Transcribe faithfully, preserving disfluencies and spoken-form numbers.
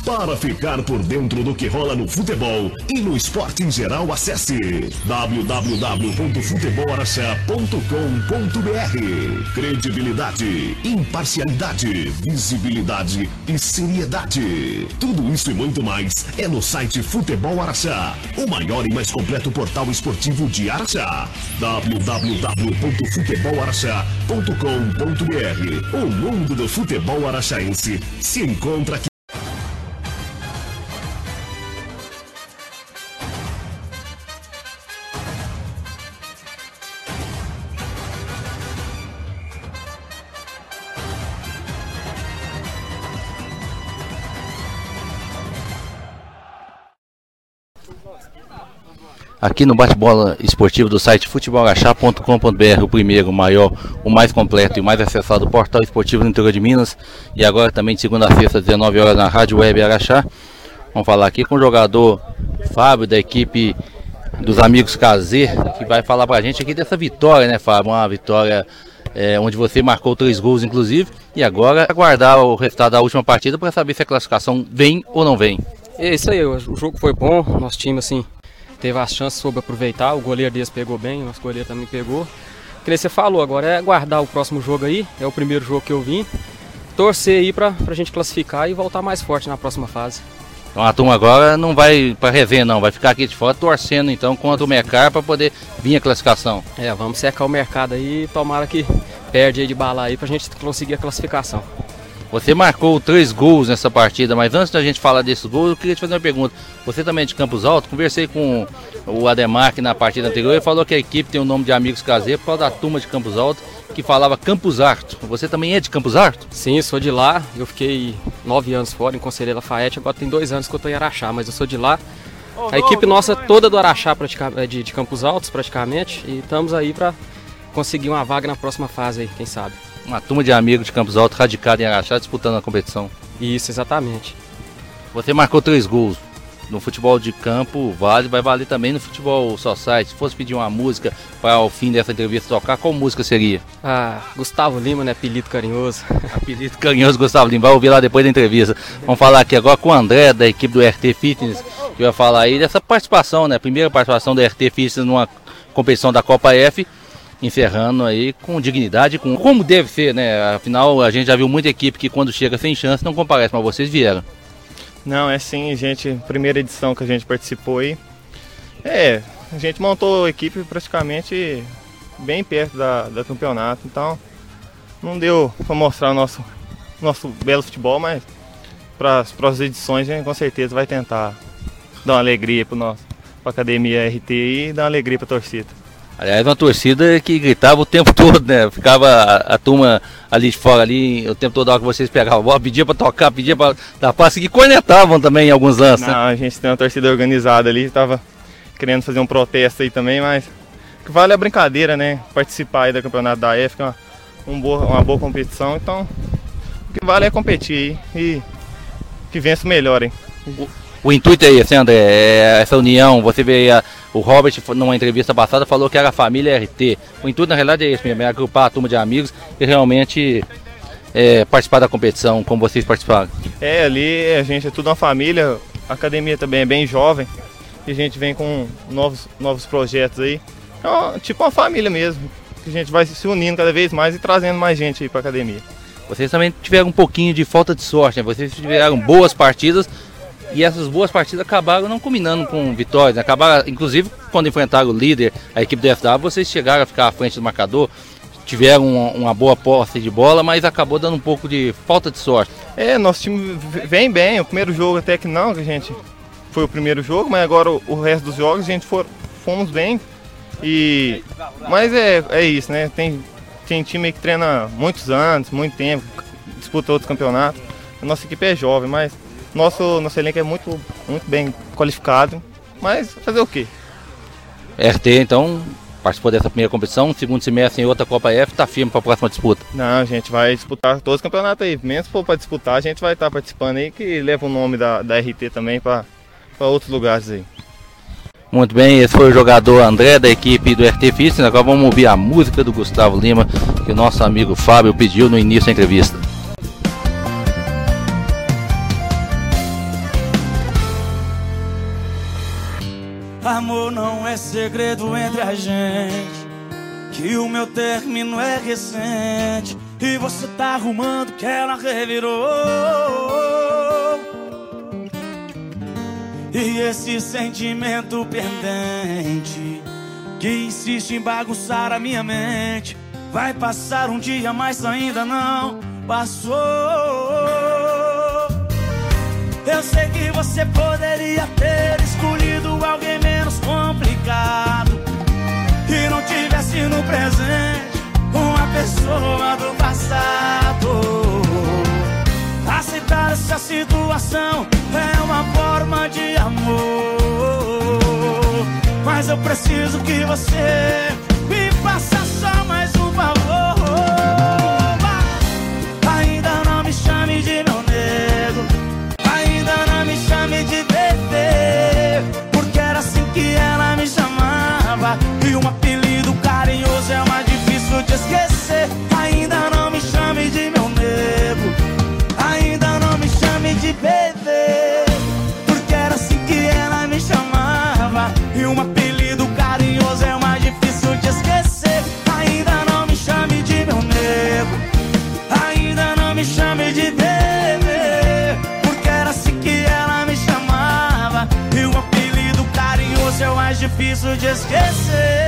Para ficar por dentro do que rola no futebol e no esporte em geral, acesse w w w ponto futebol araxá ponto com ponto b r. Credibilidade, imparcialidade, visibilidade e seriedade. Tudo isso e muito mais é no site Futebol Araxá, o maior e mais completo portal esportivo de Araxá. w w w ponto futebol araxá ponto com ponto b r. O mundo do futebol araxaense se encontra aqui. Aqui no bate-bola esportivo do site futebol araxá ponto com ponto b r, o primeiro, o maior, o mais completo e o mais acessado portal esportivo no interior de Minas. E agora também de segunda a sexta, dezenove horas, na Rádio Web Araxá. Vamos falar aqui com o jogador Fábio, da equipe dos Amigos K Z, que vai falar pra gente aqui dessa vitória, né, Fábio? Uma vitória é, onde você marcou três gols, inclusive. E agora aguardar o resultado da última partida para saber se a classificação vem ou não vem. É isso aí, o jogo foi bom, nosso time assim teve as chances, soube aproveitar, o goleiro deles pegou bem, o nosso goleiro também pegou. Que você falou, agora é aguardar o próximo jogo aí, é o primeiro jogo que eu vim, torcer aí pra, pra gente classificar e voltar mais forte na próxima fase. Então a turma agora não vai pra resenha não, vai ficar aqui de fora torcendo então contra o Mercar para poder vir a classificação. É, vamos secar o mercado aí, tomara que perde aí de bala aí pra gente conseguir a classificação. Você marcou três gols nessa partida, mas antes da gente falar desses gols, eu queria te fazer uma pergunta. Você também é de Campos Altos? Conversei com o Ademar que na partida anterior, ele falou que a equipe tem o nome de Amigos K Z por causa da turma de Campos Altos, que falava Campos Arto. Você também é de Campos Arto? Sim, sou de lá. Eu fiquei nove anos fora em Conselheiro Lafayette, agora tem dois anos que eu estou em Araxá, mas eu sou de lá. A equipe nossa toda do Araxá, de, de Campos Altos praticamente, e estamos aí para conseguir uma vaga na próxima fase aí, quem sabe. Uma turma de amigos de Campos Altos radicada em Araxá disputando a competição. Isso, exatamente. Você marcou três gols. No futebol de campo vale, vai valer também no futebol society. Se fosse pedir uma música para o fim dessa entrevista tocar, qual música seria? Ah, Gustavo Lima, né? Apelido carinhoso. Apelido carinhoso Gustavo Lima, vai ouvir lá depois da entrevista. Vamos falar aqui agora com o André, da equipe do R T Fitness, que vai falar aí dessa participação, né? Primeira participação da R T Fitness numa competição da Copa F. Encerrando aí com dignidade, com como deve ser, né? Afinal, a gente já viu muita equipe que quando chega sem chance não comparece, mas vocês vieram. Não, é sim, gente, primeira edição que a gente participou aí. É, a gente montou a equipe praticamente bem perto da, da campeonato, então não deu para mostrar o nosso, nosso belo futebol, mas para as próximas edições a gente com certeza vai tentar dar uma alegria para a academia R T e dar uma alegria para a torcida. Aliás, uma torcida que gritava o tempo todo, né? Ficava a, a turma ali de fora, ali, o tempo todo, a hora que vocês pegavam a bola, pedia para tocar, pedia para dar passe, que cornetavam também em alguns lances. Não, né? A gente tem uma torcida organizada ali, estava querendo fazer um protesto aí também, mas o que vale é a brincadeira, né? Participar aí do campeonato da F, que é uma, um boa, uma boa competição, então o que vale é competir aí e que vença o melhor, hein? O, o intuito é esse, André, é essa união, você vê a... O Robert, numa entrevista passada, falou que era a família R T. O intuito, na realidade, é esse mesmo, é agrupar a turma de amigos e realmente é, participar da competição, como vocês participaram. É, ali a gente é tudo uma família, a academia também é bem jovem, e a gente vem com novos, novos projetos aí. É uma, tipo uma família mesmo, que a gente vai se unindo cada vez mais e trazendo mais gente aí para a academia. Vocês também tiveram um pouquinho de falta de sorte, né? Vocês tiveram boas partidas, e essas boas partidas acabaram não combinando com vitórias, né? Acabaram, inclusive, quando enfrentaram o líder, a equipe do F W, vocês chegaram a ficar à frente do marcador, tiveram uma, uma boa posse de bola, mas acabou dando um pouco de falta de sorte. É, nosso time vem bem, o primeiro jogo até que não, que a gente foi o primeiro jogo, mas agora o, o resto dos jogos a gente for, fomos bem, e, mas é, é isso, né? Tem, tem time que treina muitos anos, muito tempo, disputa outros campeonatos, a nossa equipe é jovem, mas Nosso, nosso elenco é muito, muito bem qualificado, mas fazer o quê? R T, então, participou dessa primeira competição, segundo semestre em outra Copa F, está firme para a próxima disputa? Não, a gente vai disputar todos os campeonatos aí, menos se for para disputar, a gente vai estar participando aí, que leva o nome da, da R T também para outros lugares aí. Muito bem, esse foi o jogador André da equipe do R T Fitness. Agora vamos ouvir a música do Gustavo Lima, que o nosso amigo Fábio pediu no início da entrevista. Amor não é segredo entre a gente, que o meu término é recente e você tá arrumando que ela revirou. E esse sentimento pendente que insiste em bagunçar a minha mente vai passar um dia, mas ainda não passou. Eu sei que você poderia ter escolhido alguém menos complicado e não tivesse no presente uma pessoa do passado. Aceitar essa situação é uma forma de amor, mas eu preciso que você me faça só mais um favor. Ainda não me chame de meu nego, ainda não me chame de bebê, porque era assim que ela me chamava e um apelido carinhoso é mais difícil de esquecer. Ainda não me chame de meu nego, ainda não me chame de bebê, porque era assim que ela me chamava e um apelido carinhoso é mais difícil de esquecer. Ainda não me chame de meu nego, ainda não me chame de bebê, porque era assim que ela me chamava e um apelido carinhoso é mais difícil de esquecer.